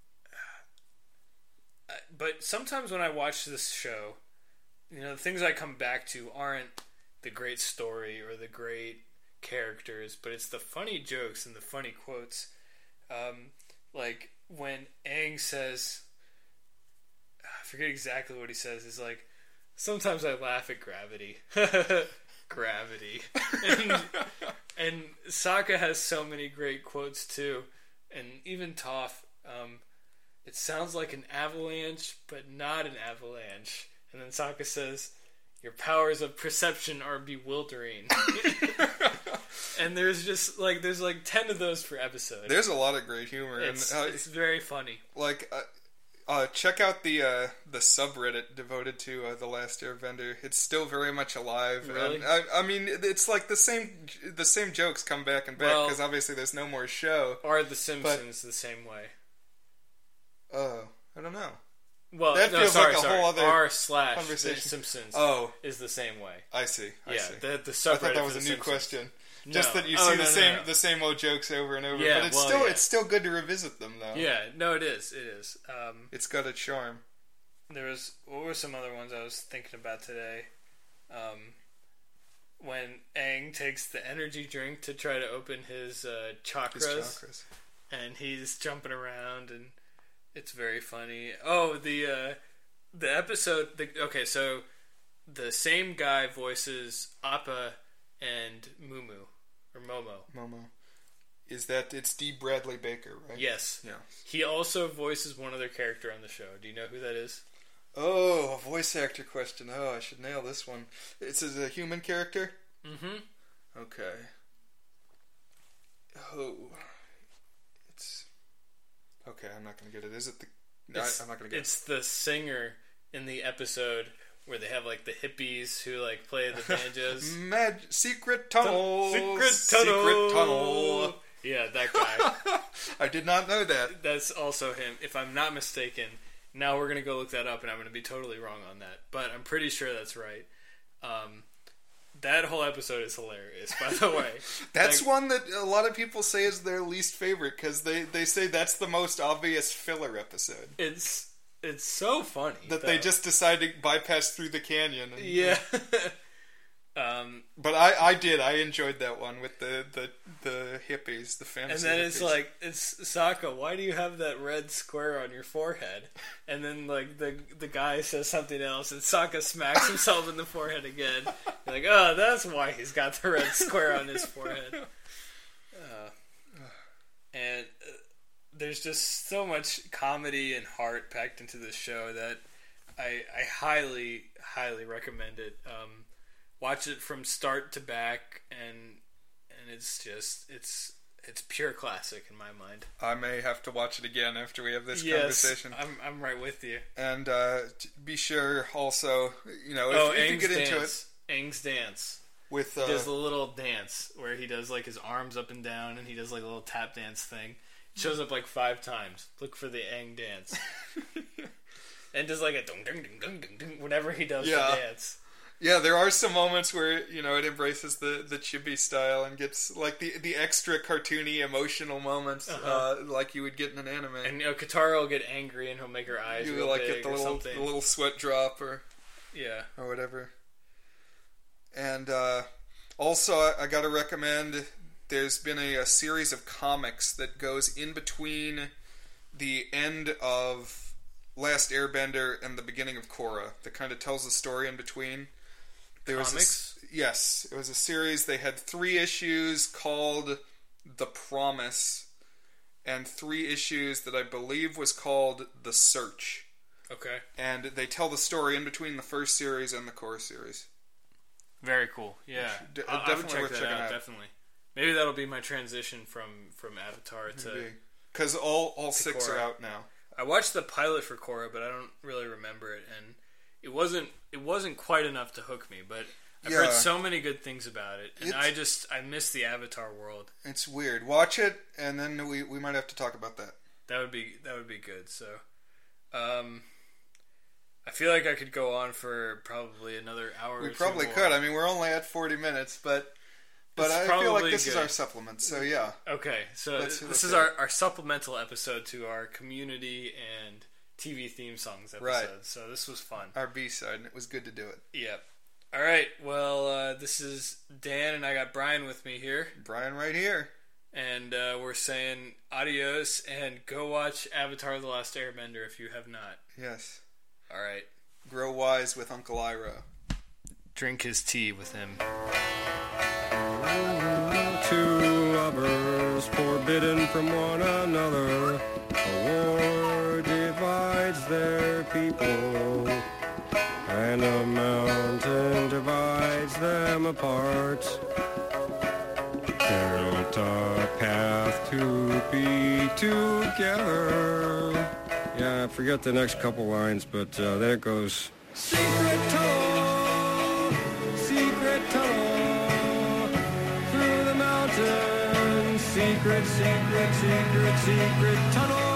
Speaker 2: but sometimes when I watch this show, you know, the things I come back to aren't the great story or the great characters, but it's the funny jokes and the funny quotes. Um, like when Aang says, I forget exactly what he says. He's like, "Sometimes I laugh at gravity." Gravity. And, and Sokka has so many great quotes too. And even Toph, um, "It sounds like an avalanche, but not an avalanche." And then Sokka says, "Your powers of perception are bewildering." And there's just like, there's like ten of those per episode.
Speaker 3: There's a lot of great humor.
Speaker 2: It's,
Speaker 3: and, uh,
Speaker 2: it's very funny.
Speaker 3: like, uh, uh, check out the uh, the subreddit devoted to uh, The Last Airbender. It's still very much alive.
Speaker 2: Really?
Speaker 3: And, I, I mean, it's like the same the same jokes come back and back,
Speaker 2: Well-
Speaker 3: because obviously there's no more show.
Speaker 2: Are The Simpsons the same way?
Speaker 3: Oh, I don't know.
Speaker 2: Well,
Speaker 3: That
Speaker 2: no,
Speaker 3: feels
Speaker 2: sorry,
Speaker 3: like a
Speaker 2: sorry.
Speaker 3: whole other
Speaker 2: R slash The
Speaker 3: conversation.
Speaker 2: Simpsons
Speaker 3: Oh,
Speaker 2: is the same way.
Speaker 3: I see. I
Speaker 2: Yeah,
Speaker 3: see.
Speaker 2: the the
Speaker 3: I
Speaker 2: subreddit
Speaker 3: thought that
Speaker 2: for
Speaker 3: was
Speaker 2: The
Speaker 3: a new
Speaker 2: Simpsons.
Speaker 3: question.
Speaker 2: No.
Speaker 3: Just that you
Speaker 2: Oh,
Speaker 3: see
Speaker 2: no,
Speaker 3: the
Speaker 2: no,
Speaker 3: same
Speaker 2: no.
Speaker 3: the same old jokes over and over,
Speaker 2: Yeah,
Speaker 3: but it's
Speaker 2: well,
Speaker 3: still
Speaker 2: yeah.
Speaker 3: it's still good to revisit them though.
Speaker 2: Yeah, no, it is. It is. Um,
Speaker 3: It's got a charm.
Speaker 2: there was what were some other ones I was thinking about today? Um, when Aang takes the energy drink to try to open his uh, chakras,
Speaker 3: His chakras.
Speaker 2: and he's jumping around, and it's very funny. Oh, the uh, the episode. The, okay, so the same guy voices Appa and Mumu or Momo.
Speaker 3: Momo. Is that it's D. Bradley Baker, right?
Speaker 2: Yes.
Speaker 3: Yeah.
Speaker 2: He also voices one other character on the show. Do you know who that is?
Speaker 3: Oh, a voice actor question. Oh, I should nail this one. It's a human character?
Speaker 2: Mm-hmm.
Speaker 3: Okay. Oh. It's... Okay, I'm not going to get it. Is it the... No, I, I'm not going to get
Speaker 2: It's the singer in the episode where they have like the hippies who like play the
Speaker 3: it.
Speaker 2: banjos.
Speaker 3: Mag- secret tunnel.
Speaker 2: Secret tunnel.
Speaker 3: Secret tunnel.
Speaker 2: Yeah, that guy.
Speaker 3: I did not know that.
Speaker 2: That's also him. If I'm not mistaken, now we're going to go look that up, and I'm going to be totally wrong on that. But I'm pretty sure that's right. Um, that whole episode is hilarious, by the way.
Speaker 3: That's
Speaker 2: like,
Speaker 3: one that a lot of people say is their least favorite, because they, they say that's the most obvious filler episode.
Speaker 2: It's it's so funny.
Speaker 3: That
Speaker 2: though.
Speaker 3: they just decide to bypass through the canyon. And,
Speaker 2: yeah. um,
Speaker 3: but I, I did. I enjoyed that one with the, the, the hippies, the fantasy
Speaker 2: And then
Speaker 3: hippies.
Speaker 2: it's like, it's Sokka, why do you have that red square on your forehead? And then, like, the the guy says something else, and Sokka smacks himself in the forehead again. You're like, oh, that's why he's got the red square on his forehead. Uh, and uh, there's just so much comedy and heart packed into this show that I, I highly, highly recommend it. Um, watch it from start to back, and and it's just, it's it's pure classic in my mind.
Speaker 3: I may have to watch it again after we have this
Speaker 2: yes,
Speaker 3: conversation.
Speaker 2: I'm I'm right with you.
Speaker 3: And uh, be sure also, you know, if,
Speaker 2: oh,
Speaker 3: if you
Speaker 2: Aang's
Speaker 3: get into
Speaker 2: dance.
Speaker 3: it
Speaker 2: Aang's dance.
Speaker 3: with
Speaker 2: He
Speaker 3: uh,
Speaker 2: does the little dance where he does like his arms up and down, and he does like a little tap dance thing. It shows up like five times. Look for the Aang dance. And does like a dung dung dung dung dung dung whenever he does
Speaker 3: Yeah.
Speaker 2: the dance.
Speaker 3: yeah, there are some moments where, you know, it embraces the, the chibi style and gets like the the extra cartoony emotional moments,
Speaker 2: Uh-huh.
Speaker 3: uh, like you would get in an anime.
Speaker 2: And you know, Katara will get angry and he'll make her eyes
Speaker 3: you
Speaker 2: real
Speaker 3: like
Speaker 2: big
Speaker 3: get the
Speaker 2: or
Speaker 3: little
Speaker 2: something.
Speaker 3: the little sweat drop or
Speaker 2: Yeah.
Speaker 3: or whatever. And uh, also, I, I got to recommend. There's been a, a series of comics that goes in between the end of Last Airbender and the beginning of Korra that kind of tells the story in between. There was
Speaker 2: Comics?
Speaker 3: a, yes, it was a series. They had three issues called The Promise, and three issues that I believe was called The Search.
Speaker 2: Okay.
Speaker 3: And they tell the story in between the first series and the Korra series.
Speaker 2: Very cool. Yeah.
Speaker 3: D-
Speaker 2: I, I would
Speaker 3: definitely
Speaker 2: check
Speaker 3: worth
Speaker 2: that
Speaker 3: checking
Speaker 2: out,
Speaker 3: out.
Speaker 2: Definitely. Maybe that'll be my transition from, from Avatar to...
Speaker 3: Because all, all six
Speaker 2: Korra.
Speaker 3: are out now.
Speaker 2: I watched the pilot for Korra, but I don't really remember it, and it wasn't it wasn't quite enough to hook me. But I've
Speaker 3: Yeah.
Speaker 2: heard so many good things about it, and
Speaker 3: It's-
Speaker 2: I just I miss the Avatar world.
Speaker 3: It's weird. Watch it, and then we, we might have to talk about that.
Speaker 2: That would be that would be good. So, um, I feel like I could go on for probably another hour.
Speaker 3: We
Speaker 2: or two
Speaker 3: probably
Speaker 2: more.
Speaker 3: could. I mean, we're only at forty minutes, but but
Speaker 2: It's
Speaker 3: I feel like
Speaker 2: probably
Speaker 3: this is
Speaker 2: good.
Speaker 3: our supplement. So yeah,
Speaker 2: Okay, so
Speaker 3: Let's-
Speaker 2: this
Speaker 3: let's
Speaker 2: is
Speaker 3: do
Speaker 2: our,
Speaker 3: it.
Speaker 2: our supplemental episode to our community and T V theme songs episode.
Speaker 3: Right.
Speaker 2: So this was fun.
Speaker 3: our B side, and it was good to do it.
Speaker 2: Yep. All right. Well, uh, this is Dan, and I got Brian with me here,
Speaker 3: Brian, right here.
Speaker 2: and uh, we're saying adios and go watch Avatar: The Last Airbender if you have not.
Speaker 3: Yes.
Speaker 2: All right.
Speaker 3: Grow wise with Uncle Iroh.
Speaker 2: Drink his tea with him.
Speaker 4: Two lovers forbidden from one another. A war divides their people, and a mountain divides them apart. Built a path to be together. Yeah, I forget the next couple lines, but uh, there it goes. Secret tunnel, secret tunnel, through the mountains. Secret, secret, secret, secret tunnel.